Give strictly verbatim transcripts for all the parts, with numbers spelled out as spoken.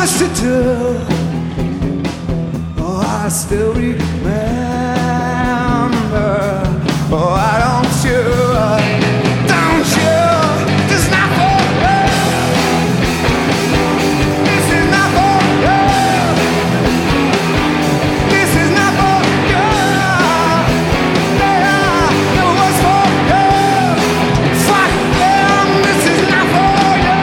much to do. Oh, I still remember. Oh, why don't you? Don't you? This is not for you. This is not for you. This is not for you. Yeah, it was for you. Fuck them. This is not for you.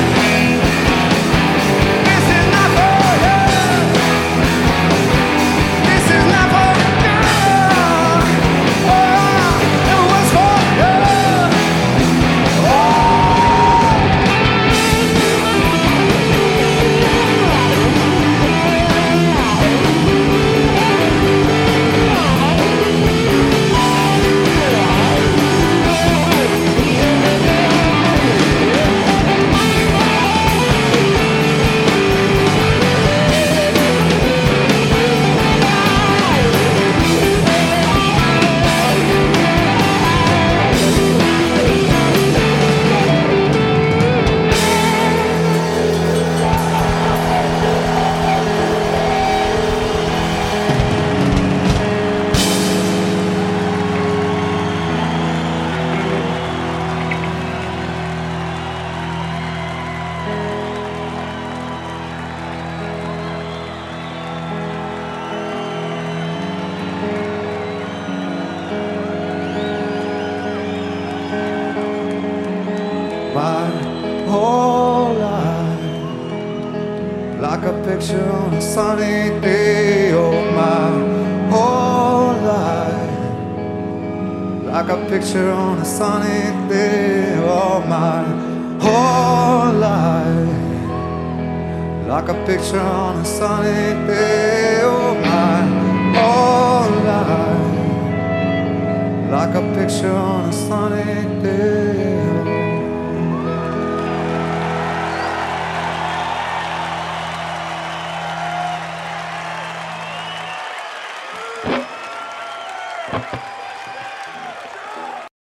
This is not for you. This is not for you. Oh, it was for you. My whole life, like a picture on a sunny day. Oh, my whole life, like a picture on a sunny day. Oh, my whole life, like a picture on a sunny day. Oh, my whole life, like a picture on a sunny day.